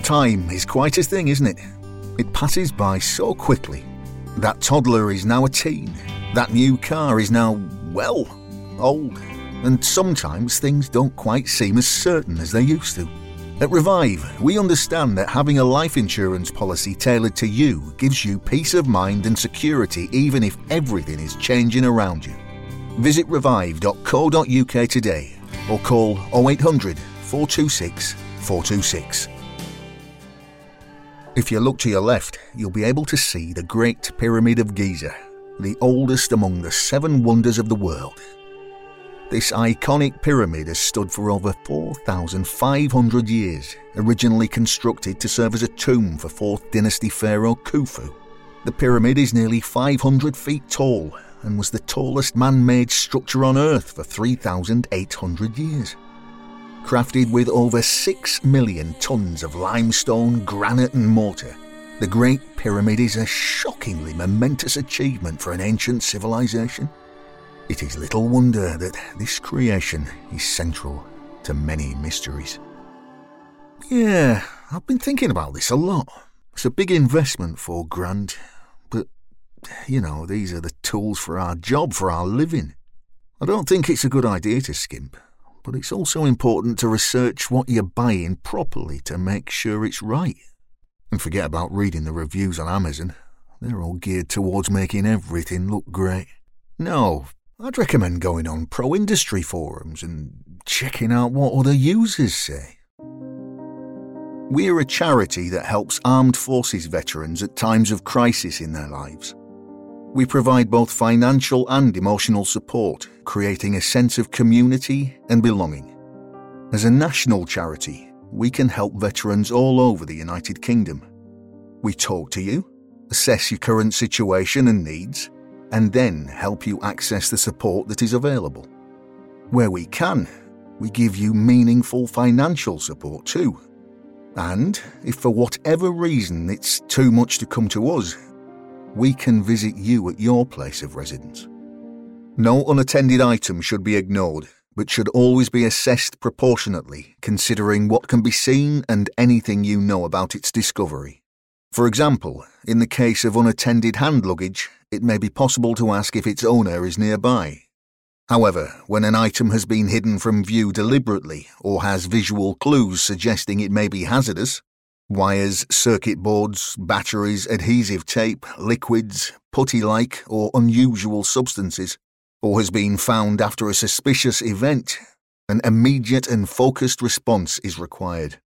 Time is quite a thing, isn't it? It passes by so quickly. That toddler is now a teen. That new car is now, well, old. And sometimes things don't quite seem as certain as they used to. At Revive, we understand that having a life insurance policy tailored to you gives you peace of mind and security even if everything is changing around you. Visit revive.co.uk today or call 0800 426 426. If you look to your left, you'll be able to see the Great Pyramid of Giza, the oldest among the 7 wonders of the world. This iconic pyramid has stood for over 4,500 years, originally constructed to serve as a tomb for 4th Dynasty Pharaoh Khufu. The pyramid is nearly 500 feet tall and was the tallest man-made structure on Earth for 3,800 years. Crafted with over 6 million tons of limestone, granite and mortar, the Great Pyramid is a shockingly momentous achievement for an ancient civilization. It is little wonder that this creation is central to many mysteries. Yeah, I've been thinking about this a lot. It's a big investment, $4,000, but, these are the tools for our job, for our living. I don't think it's a good idea to skimp, but it's also important to research what you're buying properly to make sure it's right. And forget about reading the reviews on Amazon. They're all geared towards making everything look great. No, I'd recommend going on pro-industry forums and checking out what other users say. We're a charity that helps armed forces veterans at times of crisis in their lives. We provide both financial and emotional support, creating a sense of community and belonging. As a national charity, we can help veterans all over the United Kingdom. We talk to you, assess your current situation and needs, and then help you access the support that is available. Where we can, we give you meaningful financial support too. And if for whatever reason it's too much to come to us, we can visit you at your place of residence. No unattended item should be ignored, but should always be assessed proportionately, considering what can be seen and anything you know about its discovery. For example, in the case of unattended hand luggage, it may be possible to ask if its owner is nearby. However, when an item has been hidden from view deliberately or has visual clues suggesting it may be hazardous, wires, circuit boards, batteries, adhesive tape, liquids, putty-like or unusual substances, or has been found after a suspicious event, an immediate and focused response is required.